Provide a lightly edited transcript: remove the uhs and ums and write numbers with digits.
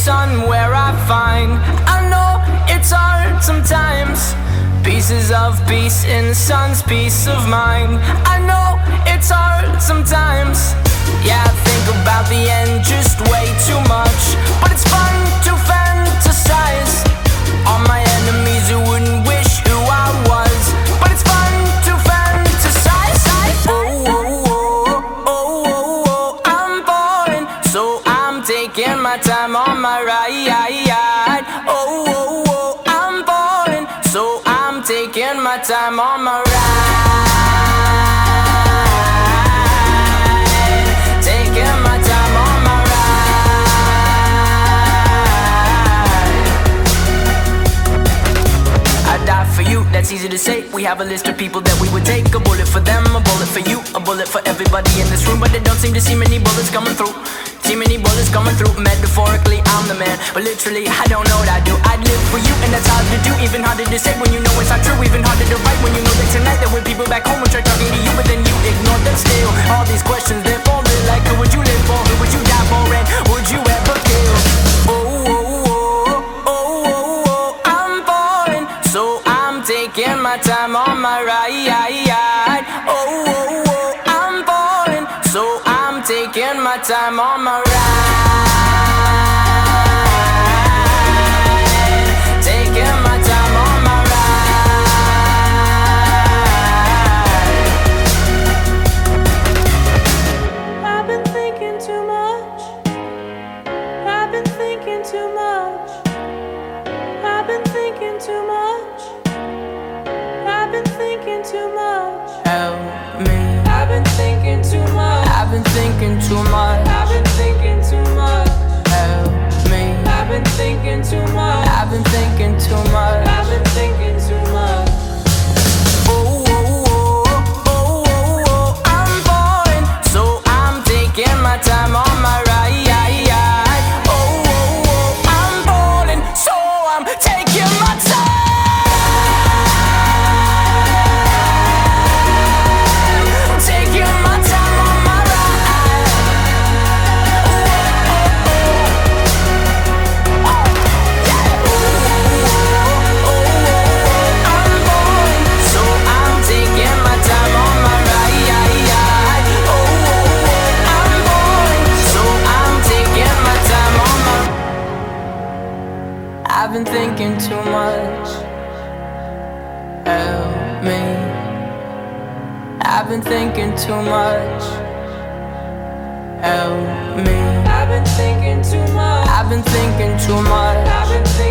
sun where I find. I know it's hard sometimes. Pieces of peace in the sun's peace of mind. I know it's hard sometimes. Yeah, I think about the end just way too much, but it's fun to fantasize on my enemies who wouldn't wish who I was. But it's fun to fantasize. Oh, oh, oh, oh, oh, oh, I'm falling, so I'm taking my time on my ride. Oh, oh, oh, I'm falling, so I'm taking my time on my ride. Taking my time on my ride. I die for you, that's easy to say. We have a list of people that we would take. A bullet for them, a bullet for you, a bullet for everybody in this room. But they don't seem to see many bullets coming through. See many bullets coming through. Metaphorically, I'm the man, but literally, I don't know what I do. I'd live for you, and that's hard to do. Even harder to say when you know it's not true. Even harder to write when you know that tonight there were people back home who tried talking to you, but then you ignored them still. All these questions, they're falling like, who would you live for? Who would you die for? And would you ever kill? Oh, oh, oh, oh, oh, oh, I'm falling, so I'm taking my time on my ride. Oh, oh, oh, I'm falling, so I'm taking my time on my ride. Taking my time on my ride. I've been thinking too much. I've been thinking too much. I've been thinking too much. I've been thinking too much. Help me. I've been thinking too much. I've been thinking too much. I've been thinking too much. Help me. I've been thinking too much. I've been thinking too much. I've been thinking too much. Oh, oh, oh, oh, oh, oh, I'm falling, so I'm taking my time on my ride. Oh, oh, oh, I'm falling, so I'm taking my time. Taking my time on my ride. Oh, oh, oh, oh, yeah. Oh, oh, oh, I'm falling, so I'm taking my time on my ride. Oh, oh, oh, I'm falling, so I'm taking my time on my. I've been thinking too much. Help me. I've been thinking too much. Help me. I've been thinking too much. I've been thinking too much. I've been thinking